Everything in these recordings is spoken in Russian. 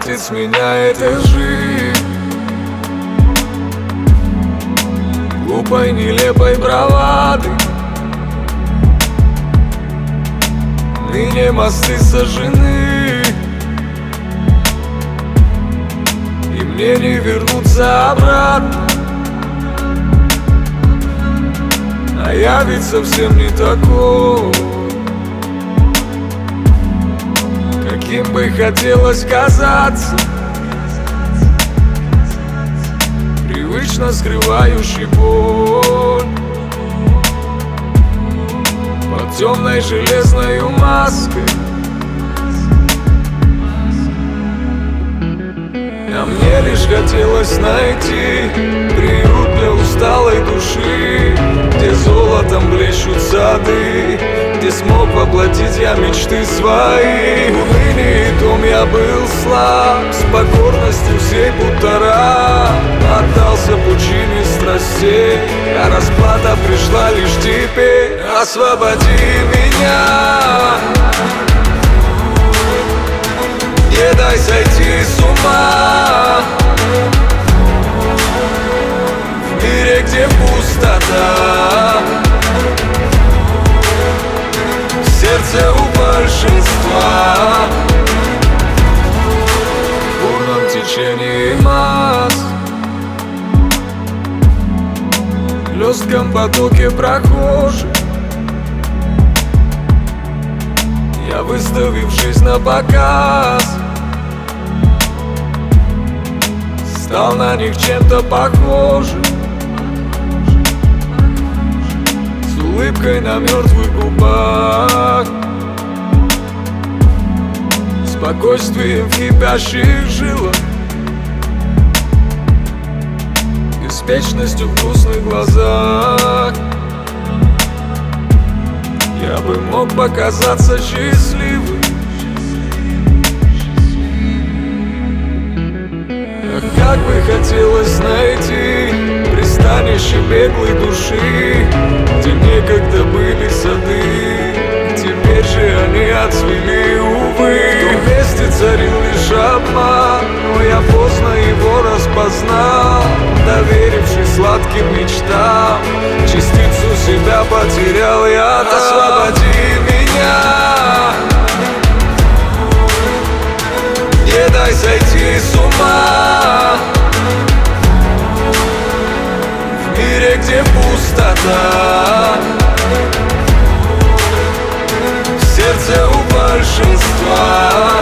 хватит с меня этой жизни, глупой, нелепой бравады. Ныне мосты сожжены, и мне не вернуться обратно. А я ведь совсем не такой, каким бы хотелось казаться, привычно скрывающий боль под темной железной маской. А мне лишь хотелось найти приют для усталой души, где золотом блещут сады, где смог воплотить я мечты свои. В унынии том я был слаб, с покорностью сей будто раб, отдался пучине страстей, а расплата пришла лишь теперь. Освободи меня, не дай сойти с ума, в мире, где пустота, сердце у большинства, в бурном течении масс, в лёстком потоке прохожих. Я, выставив жизнь на показ, стал на них чем-то похожим, с улыбкой на мертвых губах, спокойствием в кипящих жилах, беспечностью в грустных глазах. Я бы мог показаться счастливым, ах, как бы хотелось найти пристанище беглой души, где некогда были сады, теперь же они отцвели, увы. В том месте царил лишь обман, но я поздно его распознал, доверившись сладким мечтам, частицу себя потерял я. Освободи меня, не дай сойти с ума, в мире, где пустота, сердце у большинства.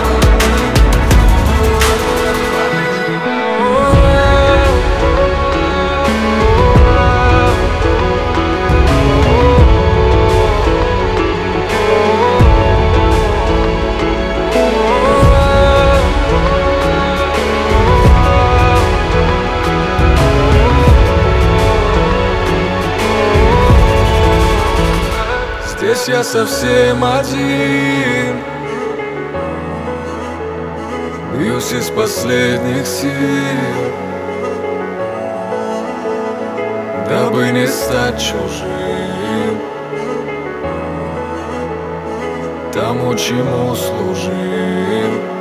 Здесь я совсем один, бьюсь из последних сил, дабы не стать чужим тому, чему служил.